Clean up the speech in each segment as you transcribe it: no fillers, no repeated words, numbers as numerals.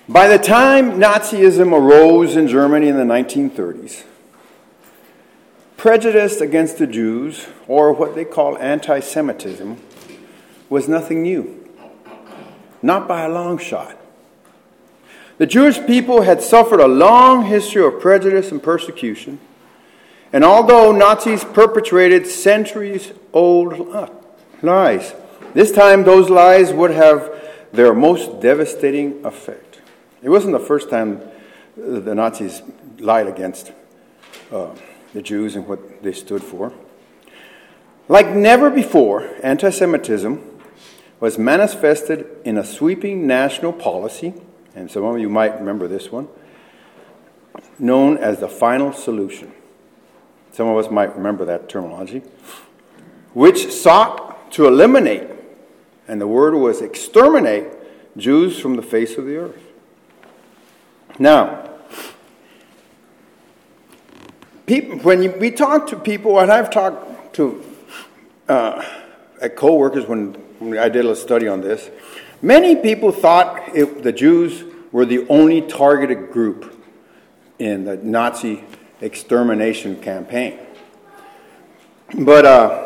By the time Nazism arose in Germany in the 1930s, prejudice against the Jews, or what they call anti-Semitism, was nothing new. Not by a long shot. The Jewish people had suffered a long history of prejudice and persecution, and although Nazis perpetrated centuries-old lies, this time those lies would have their most devastating effect. It wasn't the first time the Nazis lied against the Jews and what they stood for. Like never before, anti-Semitism was manifested in a sweeping national policy, and some of you might remember this one, known as the Final Solution. Some of us might remember that terminology, which sought to eliminate, and the word was exterminate, Jews from the face of the earth. Now, when we talk to people, and I've talked to co-workers when I did a study on this, many people thought the Jews were the only targeted group in the Nazi extermination campaign. But,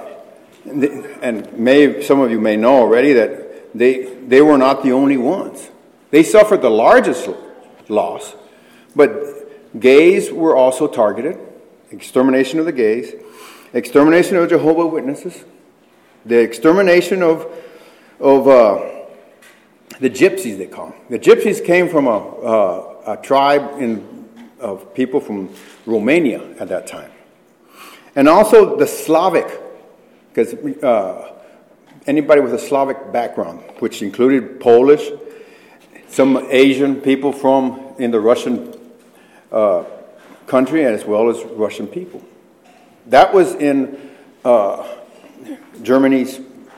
and some of you may know already that they were not the only ones. They suffered the largest loss, but gays were also targeted. Extermination of the gays, extermination of Jehovah's Witnesses, the extermination of the gypsies, they call them. The gypsies came from a tribe of people from Romania at that time. And also the Slavic, because anybody with a Slavic background, which included Polish, some Asian people in the Russian country, as well as Russian people. That was in Germany's,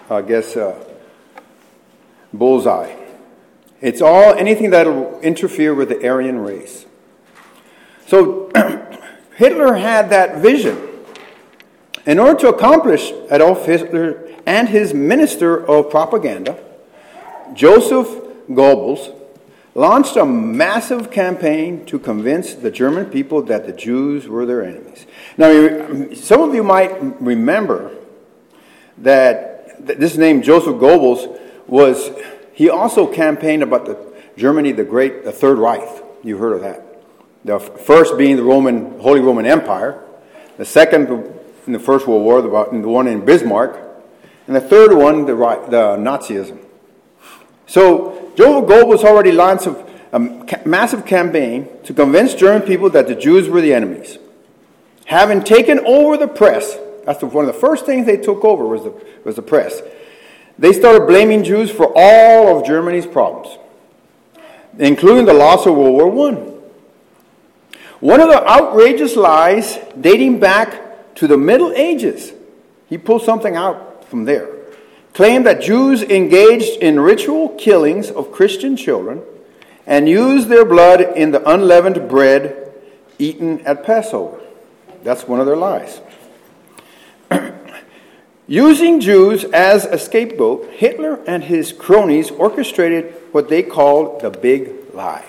bullseye. It's anything that will interfere with the Aryan race. So Hitler had that vision. In order to accomplish Adolf Hitler and his minister of propaganda, Joseph Goebbels, launched a massive campaign to convince the German people that the Jews were their enemies. Now, some of you might remember that this name, Joseph Goebbels, he also campaigned about Germany, the Third Reich. You heard of that. The first being the Holy Roman Empire, the second in the First World War, the one in Bismarck, and the third one, the Nazism. So Joseph Goebbels already launched a massive campaign to convince German people that the Jews were the enemies. Having taken over the press, that's one of the first things they took over was the press. They started blaming Jews for all of Germany's problems, including the loss of World War I. One of the outrageous lies dating back to the Middle Ages, he pulled something out from there, claimed that Jews engaged in ritual killings of Christian children and used their blood in the unleavened bread eaten at Passover. That's one of their lies. Using Jews as a scapegoat, Hitler and his cronies orchestrated what they called the Big Lie.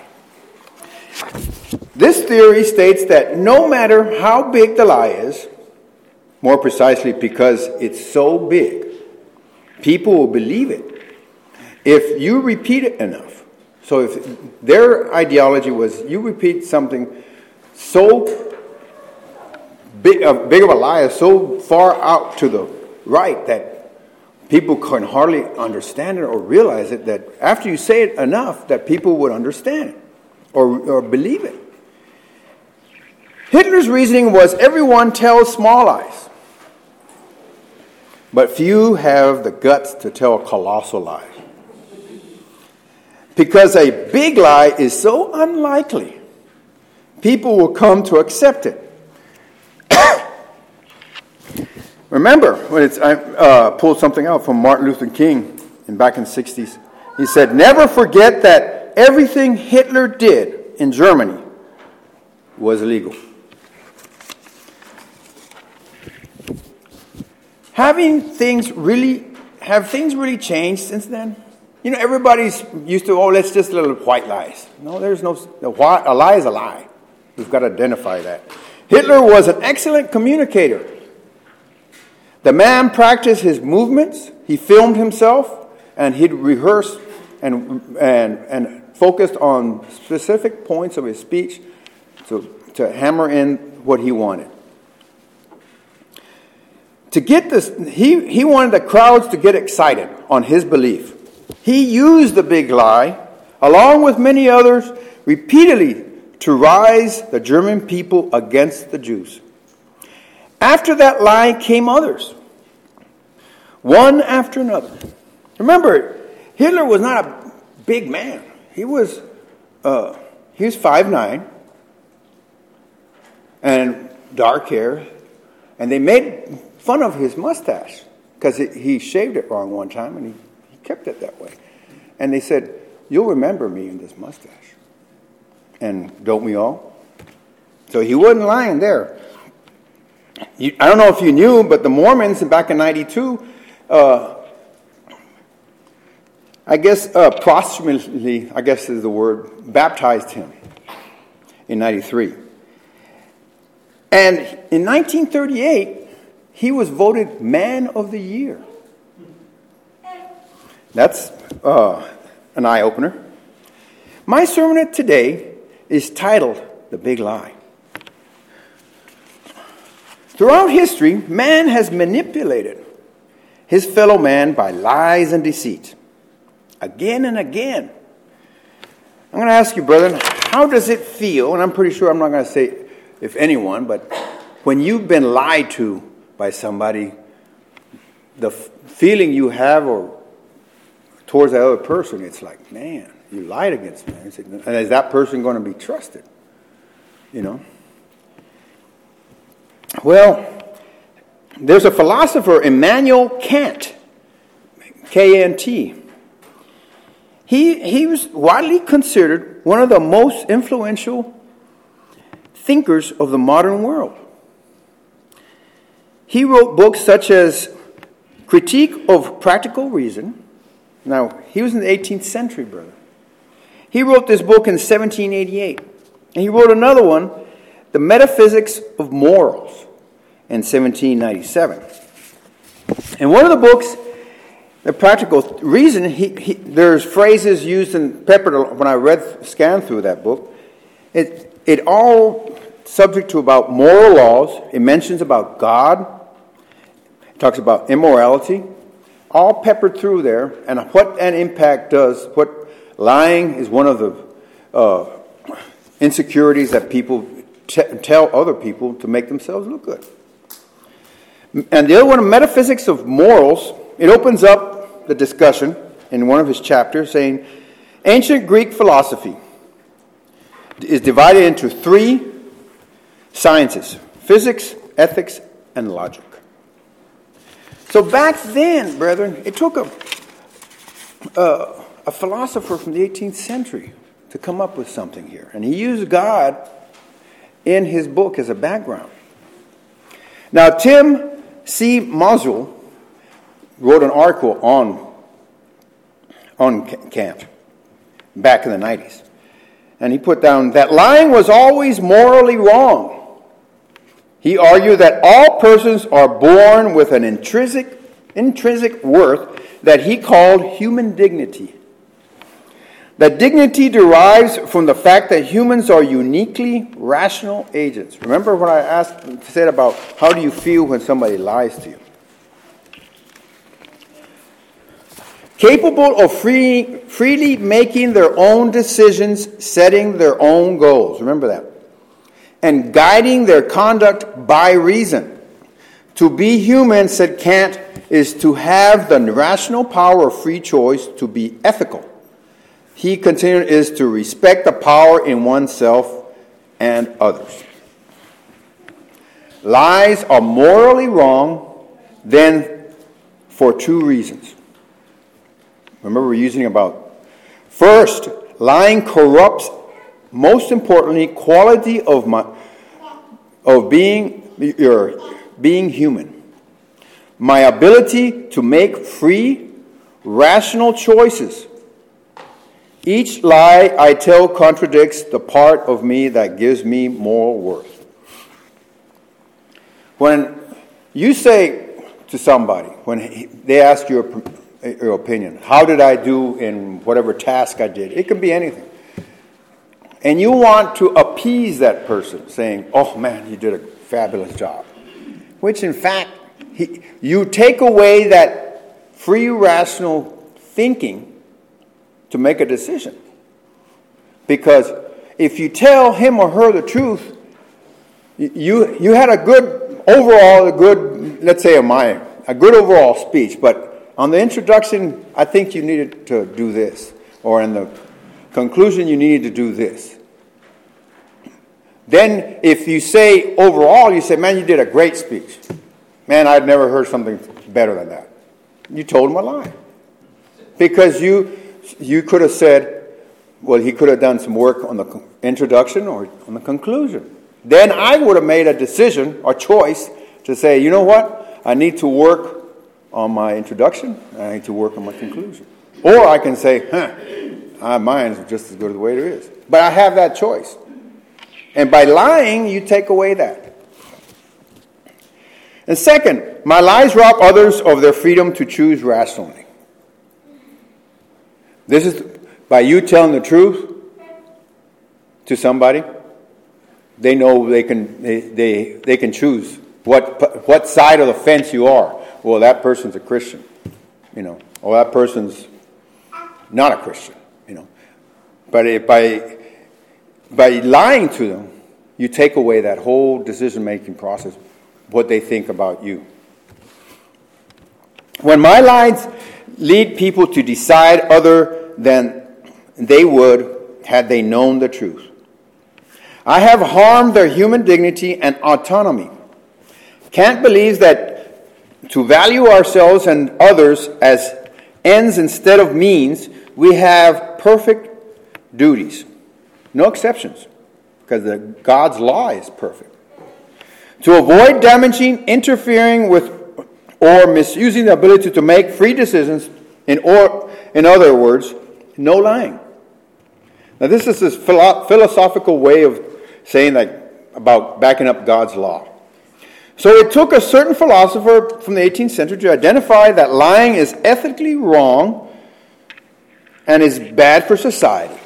This theory states that no matter how big the lie is, more precisely because it's so big, people will believe it if you repeat it enough. So if their ideology was you repeat something so big of a lie, so far out to the right that people can hardly understand it or realize it, that after you say it enough that people would understand it or believe it. Hitler's reasoning was everyone tells small lies, but few have the guts to tell a colossal lie. Because a big lie is so unlikely, people will come to accept it. Remember, I pulled something out from Martin Luther King back in the 60s. He said, never forget that everything Hitler did in Germany was illegal. Have things really changed since then? everybody's used to, let's just little white lies. No, there's no, a lie is a lie. We've got to identify that. Hitler was an excellent communicator. The man practiced his movements. He filmed himself, and he'd rehearse and focused on specific points of his speech to hammer in what he wanted. To get this, he wanted the crowds to get excited on his belief. He used the big lie, along with many others, repeatedly to rise the German people against the Jews. After that lie came others, one after another. Remember, Hitler was not a big man. He was 5'9", and dark hair, and they made fun of his mustache because he shaved it wrong one time, and he kept it that way. And they said, "You'll remember me in this mustache." And don't we all? So he wasn't lying there. I don't know if you knew, but the Mormons back in 92, posthumously, I guess is the word, baptized him in 93. And in 1938, he was voted Man of the Year. That's an eye-opener. My sermon today is titled The Big Lie. Throughout history, man has manipulated his fellow man by lies and deceit. Again and again. I'm going to ask you, brethren, how does it feel, and I'm pretty sure I'm not going to say if anyone, but when you've been lied to by somebody, the feeling you have or towards that other person, it's like, man, you lied against me. And is that person going to be trusted? Well, there's a philosopher, Immanuel Kant, K-A-N-T. He was widely considered one of the most influential thinkers of the modern world. He wrote books such as Critique of Practical Reason. Now, he was in the 18th century, brother. He wrote this book in 1788. And he wrote another one, The Metaphysics of Morals, in 1797. And one of the books, The Practical Reason, there's phrases used and peppered when I scanned through that book. It all subject to about moral laws. It mentions about God. It talks about immorality. All peppered through there. And what an impact does. What lying is one of the insecurities that people tell other people to make themselves look good. And the other one, Metaphysics of Morals, it opens up the discussion in one of his chapters saying, ancient Greek philosophy is divided into three sciences: physics, ethics, and logic. So back then, brethren, it took a philosopher from the 18th century to come up with something here. And he used God in his book as a background. Now, Tim C. Mosul wrote an article on Kant back in the 90s. And he put down that lying was always morally wrong. He argued that all persons are born with an intrinsic worth that he called human dignity. That dignity derives from the fact that humans are uniquely rational agents. Remember what I said about how do you feel when somebody lies to you? Capable of freely making their own decisions, setting their own goals. Remember that. And guiding their conduct by reason. To be human, said Kant, is to have the rational power of free choice, to be ethical. He continued, is to respect the power in oneself and others. Lies are morally wrong, then for two reasons. Remember, we're using about. First, lying corrupts, most importantly, quality of being human. My ability to make free, rational choices Each lie I tell contradicts the part of me that gives me moral worth. When you say to somebody, when they ask your opinion, how did I do in whatever task I did? It can be anything. And you want to appease that person, saying, oh man, you did a fabulous job. Which in fact, you take away that free rational thinking to make a decision. Because if you tell him or her the truth, you had a good overall speech, but on the introduction, I think you needed to do this, or in the conclusion, you needed to do this. Then if you say overall, you say, man, you did a great speech. Man, I'd never heard something better than that. You told him a lie. Because you could have said, well, he could have done some work on the introduction or on the conclusion. Then I would have made a decision or choice to say, you know what? I need to work on my introduction, and I need to work on my conclusion. Or I can say, mine is just as good as the way it is. But I have that choice. And by lying, you take away that. And second, my lies rob others of their freedom to choose rationally. This is by you telling the truth to somebody. They know they can choose what side of the fence you are. Well, that person's a Christian, or that person's not a Christian, But by lying to them, you take away that whole decision-making process, what they think about you. When my lies lead people to decide other than they would had they known the truth, I have harmed their human dignity and autonomy. Can't believe that to value ourselves and others as ends instead of means, we have perfect duties. No exceptions, because God's law is perfect. To avoid damaging, interfering with, or misusing the ability to make free decisions, in other words, no lying. Now this is this philosophical way of saying about backing up God's law. So it took a certain philosopher from the 18th century to identify that lying is ethically wrong and is bad for society,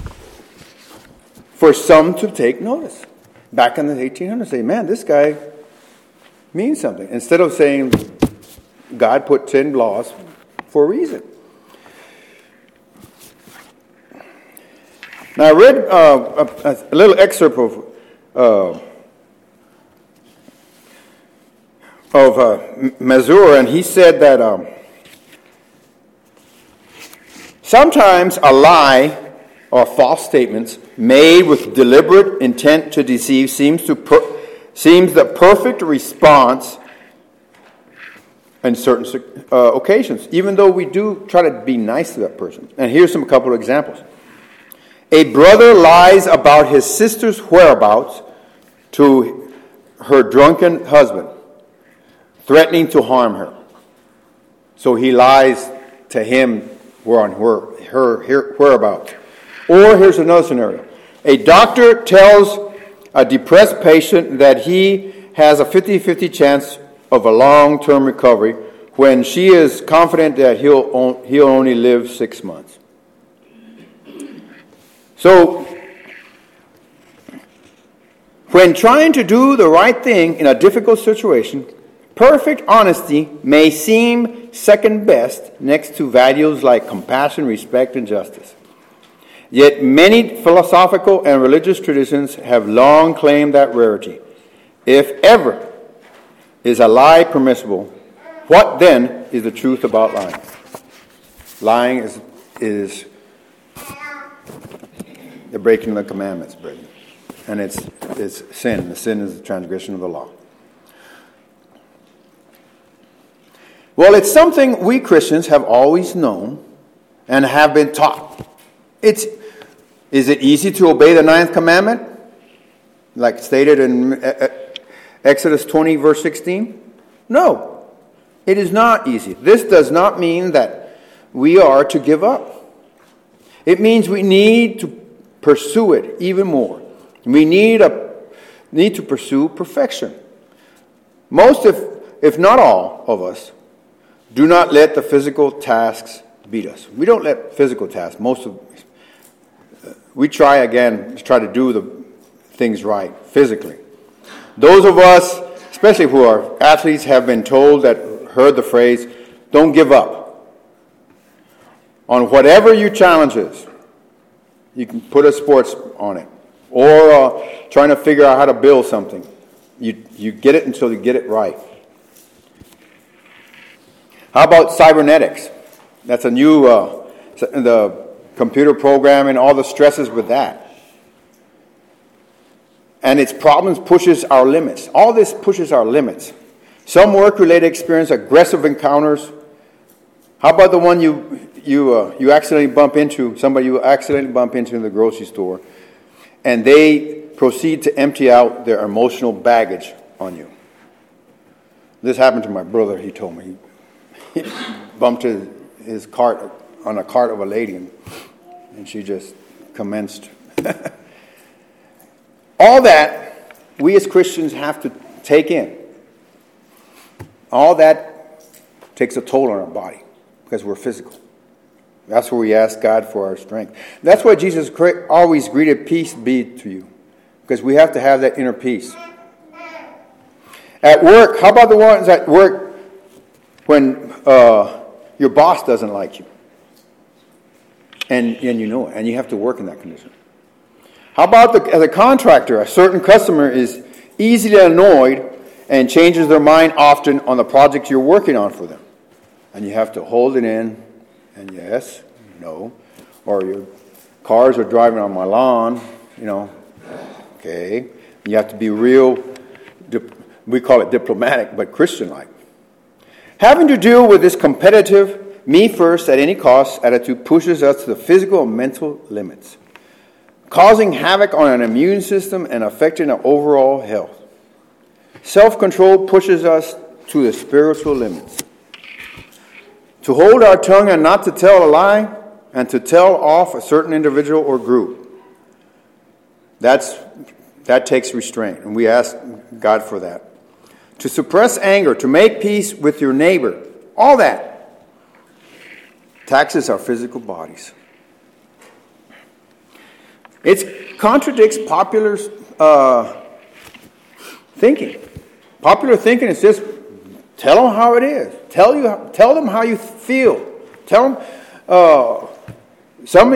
for some to take notice. Back in the 1800s, say, man, this guy means something. Instead of saying God put 10 laws for a reason. Now I read a little excerpt of Mazur, and he said that sometimes a lie or false statements made with deliberate intent to deceive seems the perfect response in certain occasions, even though we do try to be nice to that person. And here's a couple of examples. A brother lies about his sister's whereabouts to her drunken husband, threatening to harm her. So he lies to him on her whereabouts. Or here's another scenario. A doctor tells a depressed patient that he has a 50-50 chance of a long-term recovery when she is confident that he'll only live 6 months. So, when trying to do the right thing in a difficult situation, perfect honesty may seem second best next to values like compassion, respect, and justice. Yet many philosophical and religious traditions have long claimed that rarity. If ever is a lie permissible, what then is the truth about lying? Lying is the breaking of the commandments, brethren. And it's sin. The sin is the transgression of the law. Well, it's something we Christians have always known and have been taught. Is it easy to obey the 9th commandment? Like stated in Exodus 20, verse 16? No, it is not easy. This does not mean that we are to give up. It means we need to pursue it even more. We need to pursue perfection. Most, if not all of us, do not let the physical tasks beat us. We don't let physical tasks. We try to do the things right physically. Those of us, especially who are athletes, have been told heard the phrase, don't give up. On whatever your challenge is, you can put a sports on it. Or trying to figure out how to build something. You get it until you get it right. How about cybernetics? That's a new, the computer program and all the stresses with that. And its problems pushes our limits. All this pushes our limits. Some work-related experience aggressive encounters. How about the one you accidentally bump into, somebody you accidentally bump into in the grocery store, and they proceed to empty out their emotional baggage on you? This happened to my brother, he told me. He bumped his cart on a cart of a lady, and she just commenced. All that we as Christians have to take in. All that takes a toll on our body because we're physical. That's where we ask God for our strength. That's why Jesus always greeted, peace be to you, because we have to have that inner peace. At work, how about the ones at work when your boss doesn't like you? And you know it, and you have to work in that condition. How about as a contractor, a certain customer is easily annoyed and changes their mind often on the project you're working on for them. And you have to hold it in, and yes, no. Or your cars are driving on my lawn, okay. You have to be real, we call it diplomatic, but Christian-like. Having to deal with this competitive, me first at any cost attitude pushes us to the physical and mental limits, causing havoc on an immune system and affecting our overall health. Self-control pushes us to the spiritual limits. To hold our tongue and not to tell a lie, and to tell off a certain individual or group. That takes restraint, and we ask God for that. To suppress anger, to make peace with your neighbor, all that taxes our physical bodies. It contradicts popular thinking. Popular thinking is just tell them how it is. Tell them how you feel. Tell them. Some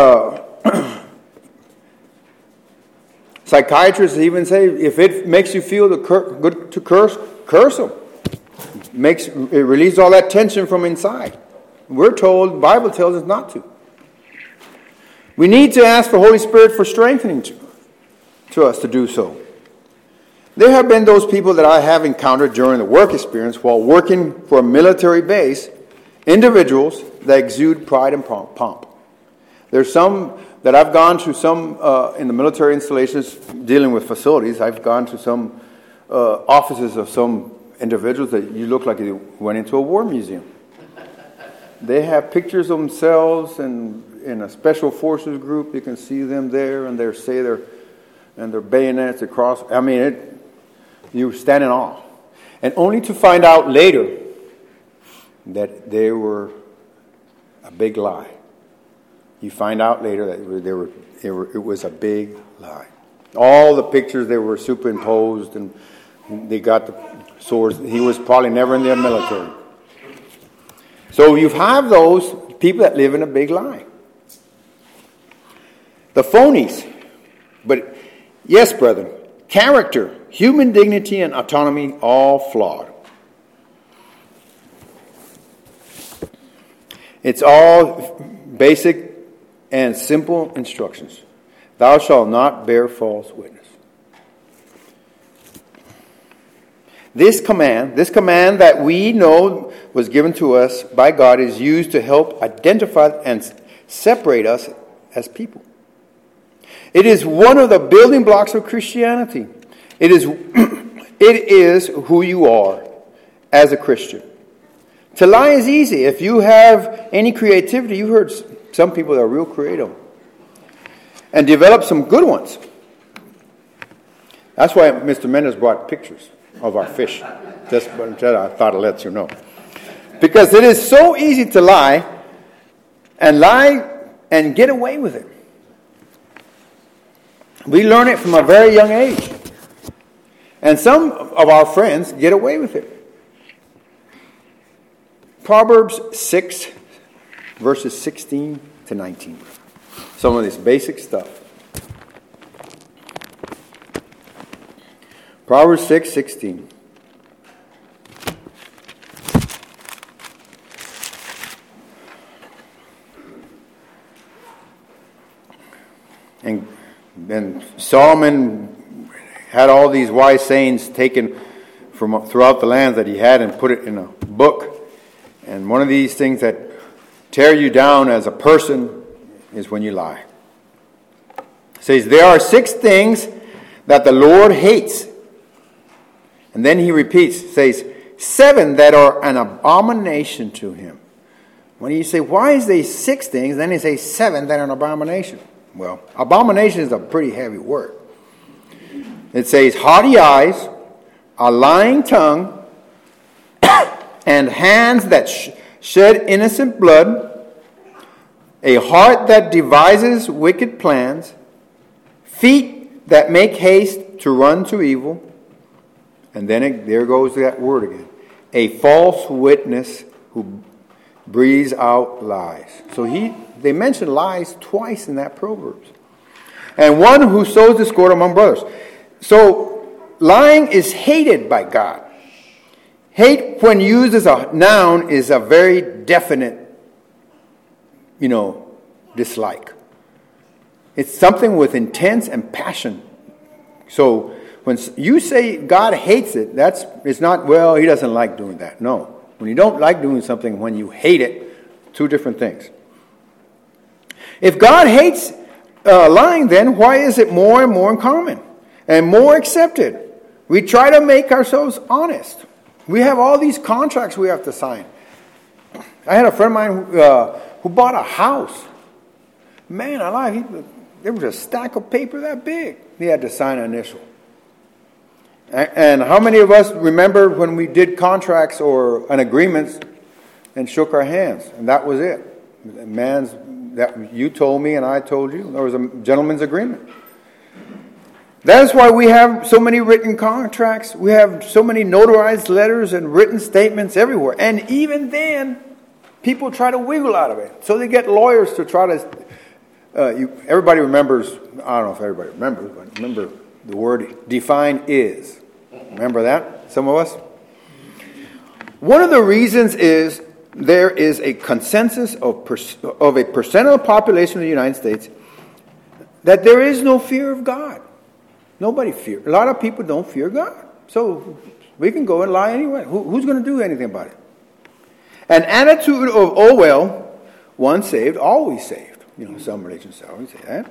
psychiatrists even say if it makes you feel good to curse them. It releases all that tension from inside. We're told, the Bible tells us not to. We need to ask the Holy Spirit for strengthening to us to do so. There have been those people that I have encountered during the work experience while working for a military base, individuals that exude pride and pomp. There's some that I've gone to in the military installations dealing with facilities. I've gone to some offices of some individuals that you look like you went into a war museum. They have pictures of themselves and in a special forces group. You can see them there, and their bayonets across. I mean, you stand in awe, and only to find out later that they were a big lie. You find out later that it was a big lie. All the pictures, they were superimposed, and they got the swords. He was probably never in the military. So you have those people that live in a big lie. The phonies. But yes, brethren, character, human dignity, and autonomy, all flawed. It's all basic and simple instructions. Thou shalt not bear false witness. This command that we know was given to us by God is used to help identify and separate us as people. It is one of the building blocks of Christianity. It is who you are as a Christian. To lie is easy. If you have any creativity, you heard some people that are real creative and develop some good ones. That's why Mr. Mendes brought pictures of our fish. Just I thought I'd let you know. Because it is so easy to lie and get away with it. We learn it from a very young age. And some of our friends get away with it. Proverbs 6, verses 16 to 19. Some of this basic stuff. Proverbs 6:16. And then Solomon had all these wise sayings taken from throughout the lands that he had and put it in a book. And one of these things that tear you down as a person is when you lie. It says, there are 6 things that the Lord hates. And then he repeats, says, 7 that are an abomination to him. When you say, why is there 6 things? Then he says 7 that are an abomination. Well, abomination is a pretty heavy word. It says, haughty eyes, a lying tongue, and hands that shed innocent blood, a heart that devises wicked plans, feet that make haste to run to evil, and then there goes that word again, a false witness who breathes out lies. So they mention lies twice in that Proverbs. And one who sows discord among brothers. So lying is hated by God. Hate, when used as a noun, is a very definite, dislike. It's something with intense and passion. So when you say God hates it, it's not, well, he doesn't like doing that. No. When you don't like doing something, when you hate it, 2 different things. If God hates lying, then why is it more and more common and more accepted? We try to make ourselves honest. We have all these contracts we have to sign. I had a friend of mine who bought a house. Man alive, there was a stack of paper that big. He had to sign an initial. And how many of us remember when we did contracts or an agreement and shook our hands? And that was it. That you told me and I told you. There was a gentleman's agreement. That's why we have so many written contracts. We have so many notarized letters and written statements everywhere. And even then, people try to wiggle out of it. So they get lawyers to try to... everybody remembers, I don't know if everybody remembers, but remember the word define is. Remember that, some of us? One of the reasons is there is a consensus of a percent of the population of the United States that there is no fear of God. Nobody fears. A lot of people don't fear God. So we can go and lie anyway. Who's going to do anything about it? An attitude of, oh well, once saved, always saved. Some religions always say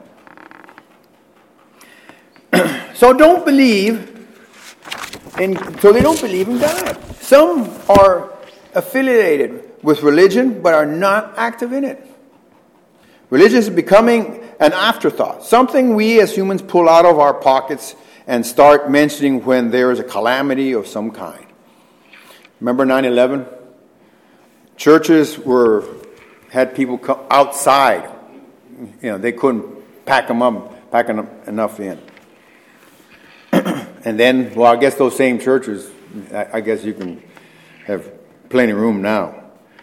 that. So they don't believe in God. Some are affiliated with religion but are not active in it. Religion is becoming an afterthought, something we as humans pull out of our pockets and start mentioning when there is a calamity of some kind. Remember 9/11? Churches had people come outside. They couldn't pack enough in. And then, I guess those same churches, I guess you can have plenty of room now.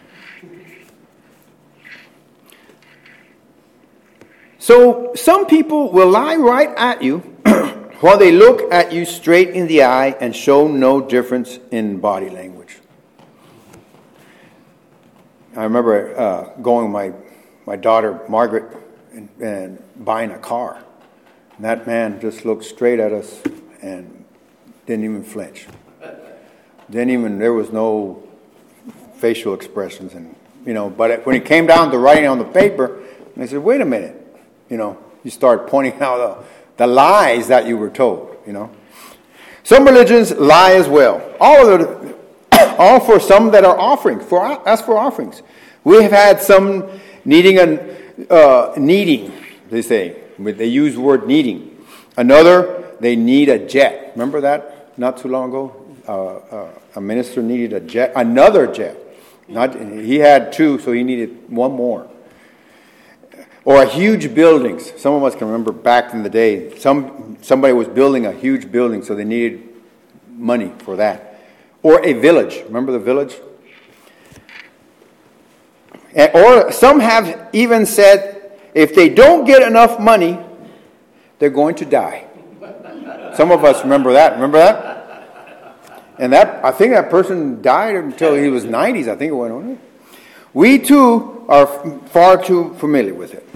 So some people will lie right at you while they look at you straight in the eye and show no difference in body language. I remember going with my daughter Margaret and buying a car. And that man just looked straight at us and didn't even flinch. There was no facial expressions, but when it came down to writing on the paper, I said, wait a minute. You start pointing out the lies that you were told, Some religions lie as well. All for some that are offerings, for offerings. We have had some needing needing, they say. They use the word needing. Another, they need a jet. Remember that not too long ago? A minister needed a jet, another jet. He had two, so he needed one more. Or huge buildings. Some of us can remember back in the day, somebody was building a huge building, so they needed money for that. Or a village. Remember the village? Or some have even said, if they don't get enough money, they're going to die. Some of us remember that. Remember that? And I think that person died until he was 90s. I think it went on. We too are far too familiar with it.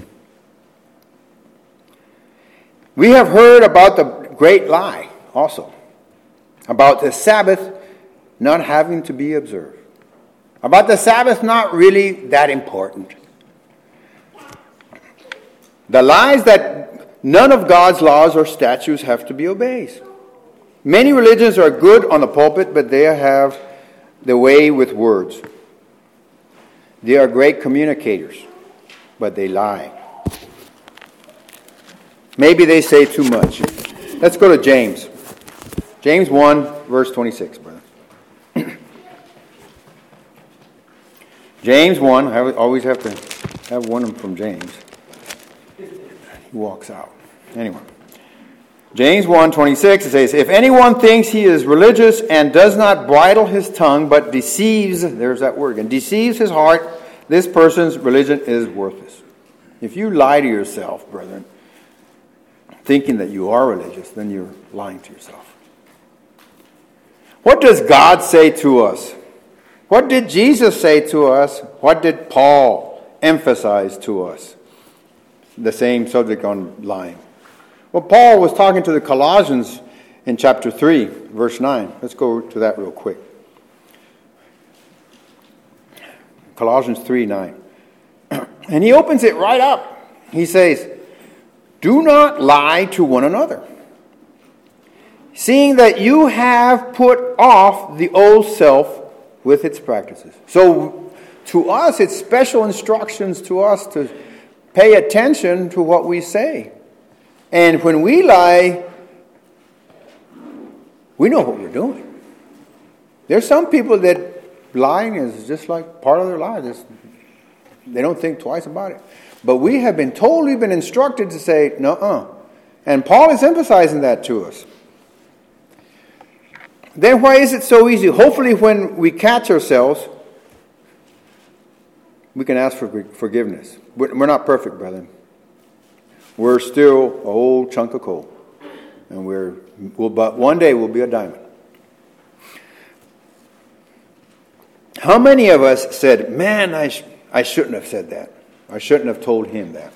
We have heard about the great lie also. About the Sabbath not having to be observed. About the Sabbath not really that important. The lies that none of God's laws or statutes have to be obeyed. Many religions are good on the pulpit, but they have the way with words. They are great communicators, but they lie. Maybe they say too much. Let's go to James. James 1, verse 26, brother. James 1, I always have to have one from James. He walks out. Anyway. James 1:26, it says, if anyone thinks he is religious and does not bridle his tongue, but deceives, there's that word again, deceives his heart, this person's religion is worthless. If you lie to yourself, brethren, thinking that you are religious, then you're lying to yourself. What does God say to us? What did Jesus say to us? What did Paul emphasize to us? The same subject on lying. Well, Paul was talking to the Colossians in chapter 3, verse 9. Let's go to that real quick. Colossians 3:9. And he opens it right up. He says, do not lie to one another, seeing that you have put off the old self with its practices. So to us, it's special instructions to us to pay attention to what we say. And when we lie, we know what we're doing. There's some people that lying is just like part of their lives. They don't think twice about it. But we have been told, we've been instructed to say, no. And Paul is emphasizing that to us. Then why is it so easy? Hopefully when we catch ourselves, we can ask for forgiveness. We're not perfect, brethren. We're still a whole chunk of coal. And but one day we'll be a diamond. How many of us said, man, I shouldn't have said that. I shouldn't have told him that.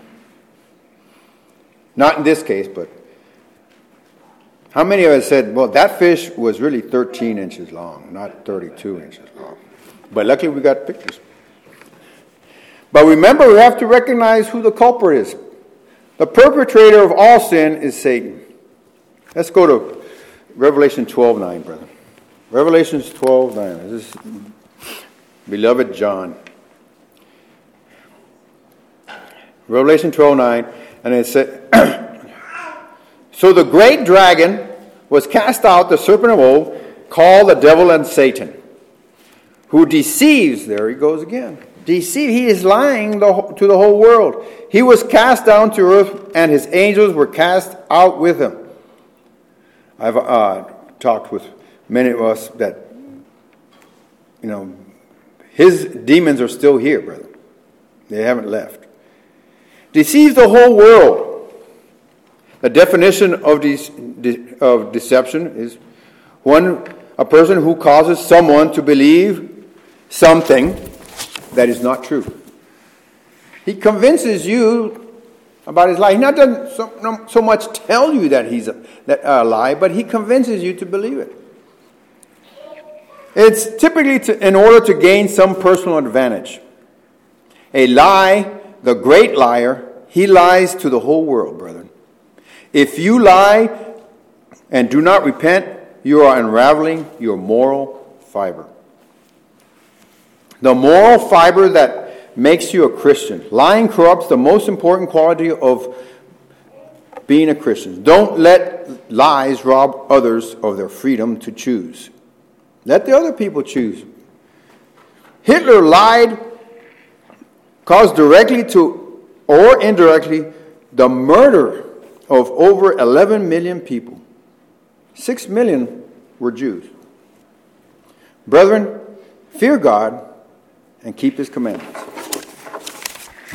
Not in this case, but how many of us said, well, that fish was really 13 inches long, not 32 inches long. But luckily we got pictures. But remember, we have to recognize who the culprit is. The perpetrator of all sin is Satan. Let's go to Revelation 12:9, brother. Revelation 12:9. This is beloved John. Revelation 12:9, and it said, so the great dragon was cast out, the serpent of old, called the devil and Satan, who deceives, there he goes again, he is lying to the whole world. He was cast down to earth, and his angels were cast out with him. I've talked with many of us that, his demons are still here, brother. They haven't left. Deceives the whole world. The definition of deception is a person who causes someone to believe something that is not true. He convinces you about his lie. He not doesn't so much tell you that he's a lie, but he convinces you to believe it. It's typically in order to gain some personal advantage. A lie, the great liar, he lies to the whole world, brethren. If you lie and do not repent, you are unraveling your moral fiber. The moral fiber that makes you a Christian. Lying corrupts the most important quality of being a Christian. Don't let lies rob others of their freedom to choose. Let the other people choose. Hitler lied, caused directly to or indirectly the murder of over 11 million people. 6 million were Jews. Brethren, fear God and keep His commandments.